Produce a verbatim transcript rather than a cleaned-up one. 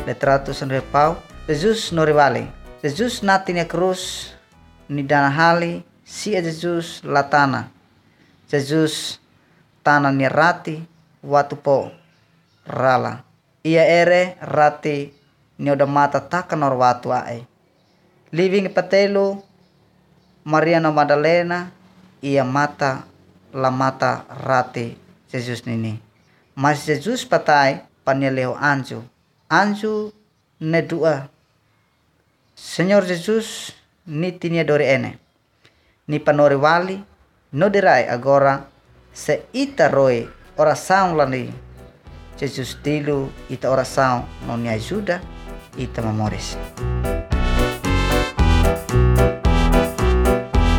Letratus Andre Pau, Jesus no rivale. Jesus natinya cruz ni dana hali si Jesus latana. Jesus tanah ni rati watu po rala. Ia ere rati ni oda mata takanor watu ae. Living patelu Maria no Madalena ia mata la mata rati Jesus nini. Mas Jesus patai paneleo anjo. Anjo ne dua. Senhor Jesus ni tinia dori ene. Ni panori wali no dirai agora se ita roe oração lani. Jesus tilu ita oração no ni ajuda ita memores.